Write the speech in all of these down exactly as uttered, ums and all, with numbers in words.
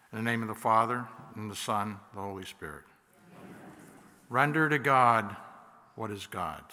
In the name of the Father, and the Son, and the Holy Spirit. Amen. Render to God what is God's.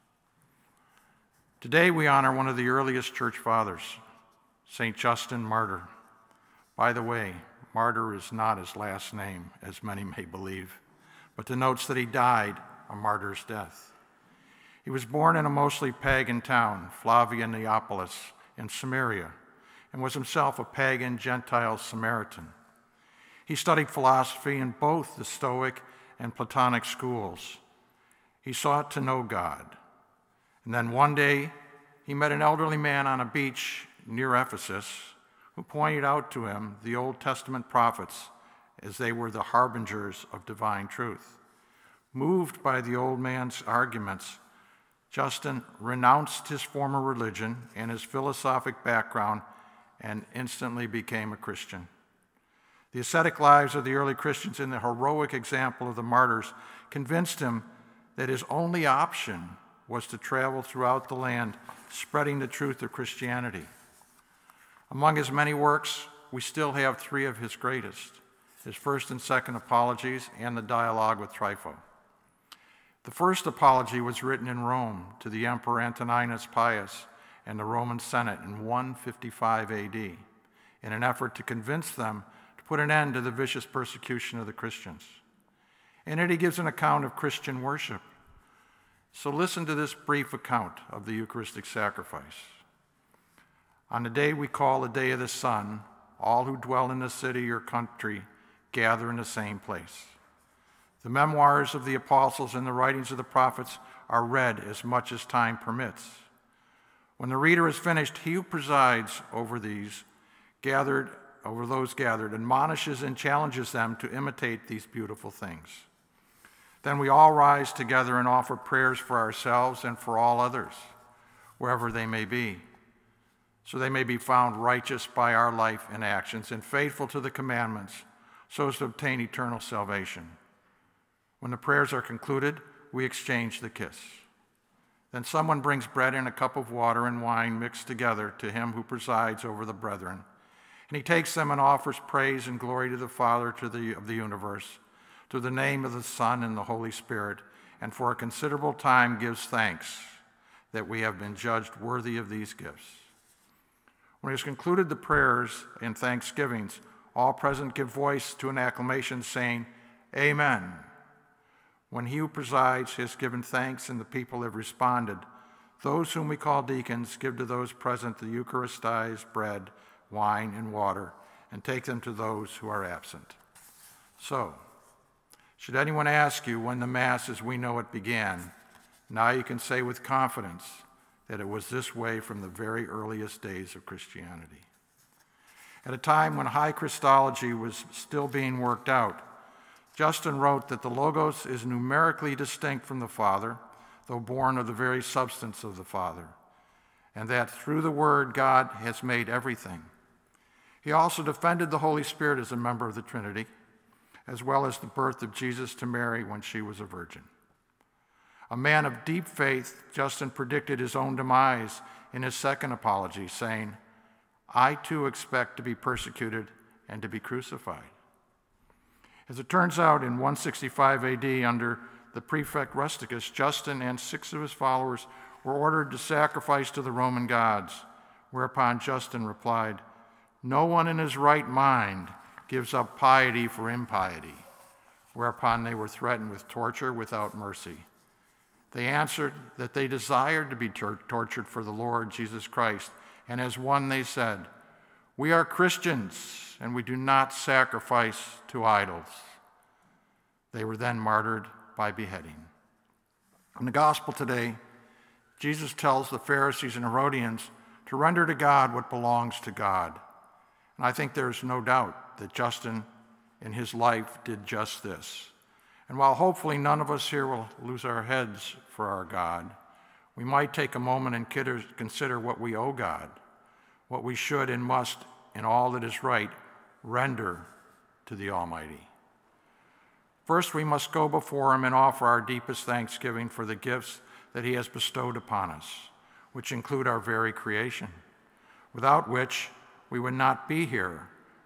Today we honor one of the earliest church fathers, Saint Justin Martyr. By the way, Martyr is not his last name, as many may believe, but denotes that he died a martyr's death. He was born in a mostly pagan town, Flavia Neapolis, in Samaria, and was himself a pagan Gentile Samaritan. He studied philosophy in both the Stoic and Platonic schools. He sought to know God. And then one day, he met an elderly man on a beach near Ephesus who pointed out to him the Old Testament prophets as they were the harbingers of divine truth. Moved by the old man's arguments, Justin renounced his former religion and his philosophic background and instantly became a Christian. The ascetic lives of the early Christians and the heroic example of the martyrs convinced him that his only option was to travel throughout the land, spreading the truth of Christianity. Among his many works, we still have three of his greatest: his first and second apologies and the dialogue with Trypho. The first apology was written in Rome to the Emperor Antoninus Pius and the Roman Senate in one fifty-five A D in an effort to convince them to put an end to the vicious persecution of the Christians. In it, he gives an account of Christian worship. So listen to this brief account of the Eucharistic sacrifice. On the day we call the Day of the Sun, all who dwell in the city or country gather in the same place. The memoirs of the apostles and the writings of the prophets are read as much as time permits. When the reader is finished, he who presides over these gathered, over those gathered, admonishes and challenges them to imitate these beautiful things. Then we all rise together and offer prayers for ourselves and for all others, wherever they may be, so they may be found righteous by our life and actions and faithful to the commandments, so as to obtain eternal salvation. When the prayers are concluded, we exchange the kiss. Then someone brings bread and a cup of water and wine mixed together to him who presides over the brethren, and he takes them and offers praise and glory to the Father to the, of the universe, to the name of the Son and the Holy Spirit, and for a considerable time gives thanks that we have been judged worthy of these gifts. When he has concluded the prayers and thanksgivings, all present give voice to an acclamation saying, Amen. When he who presides has given thanks and the people have responded, those whom we call deacons give to those present the Eucharistized bread, wine, and water, and take them to those who are absent. So, should anyone ask you when the Mass as we know it began, now you can say with confidence that it was this way from the very earliest days of Christianity. At a time when high Christology was still being worked out, Justin wrote that the Logos is numerically distinct from the Father, though born of the very substance of the Father, and that through the Word God has made everything. He also defended the Holy Spirit as a member of the Trinity, as well as the birth of Jesus to Mary when she was a virgin. A man of deep faith, Justin predicted his own demise in his second apology, saying, I too expect to be persecuted and to be crucified. As it turns out, in one sixty-five A D, under the prefect Rusticus, Justin and six of his followers were ordered to sacrifice to the Roman gods, whereupon Justin replied, No one in his right mind gives up piety for impiety, whereupon they were threatened with torture without mercy. They answered that they desired to be tor- tortured for the Lord Jesus Christ, and as one they said, We are Christians, and we do not sacrifice to idols. They were then martyred by beheading. In the gospel today, Jesus tells the Pharisees and Herodians to render to God what belongs to God. And I think there's no doubt that Justin in his life did just this. And while hopefully none of us here will lose our heads for our God, we might take a moment and consider what we owe God, what we should and must, in all that is right, render to the Almighty. First, we must go before him and offer our deepest thanksgiving for the gifts that he has bestowed upon us, which include our very creation, without which we would not be here,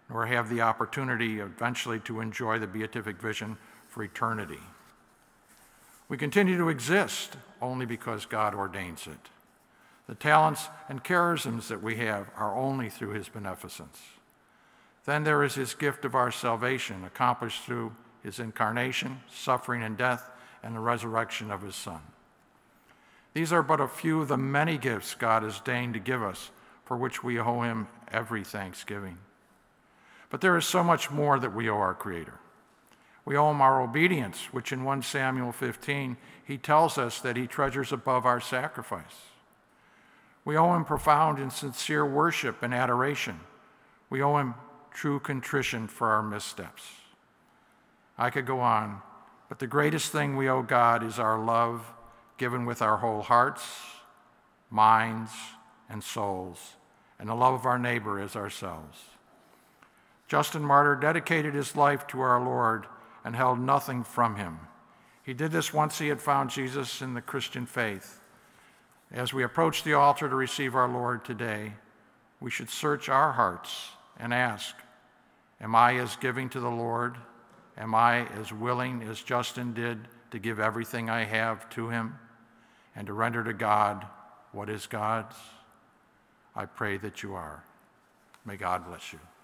nor have the opportunity eventually to enjoy the beatific vision for eternity. We continue to exist only because God ordains it. The talents and charisms that we have are only through his beneficence. Then there is his gift of our salvation, accomplished through his incarnation, suffering and death, and the resurrection of his Son. These are but a few of the many gifts God has deigned to give us, for which we owe him every thanksgiving. But there is so much more that we owe our Creator. We owe him our obedience, which in First Samuel fifteen, he tells us that he treasures above our sacrifice. We owe him profound and sincere worship and adoration. We owe him true contrition for our missteps. I could go on, but the greatest thing we owe God is our love, given with our whole hearts, minds, and souls, and the love of our neighbor as ourselves. Justin Martyr dedicated his life to our Lord and held nothing from him. He did this once he had found Jesus in the Christian faith. As we approach the altar to receive our Lord today, we should search our hearts and ask, am I as giving to the Lord? Am I as willing as Justin did to give everything I have to him and to render to God what is God's? I pray that you are. May God bless you.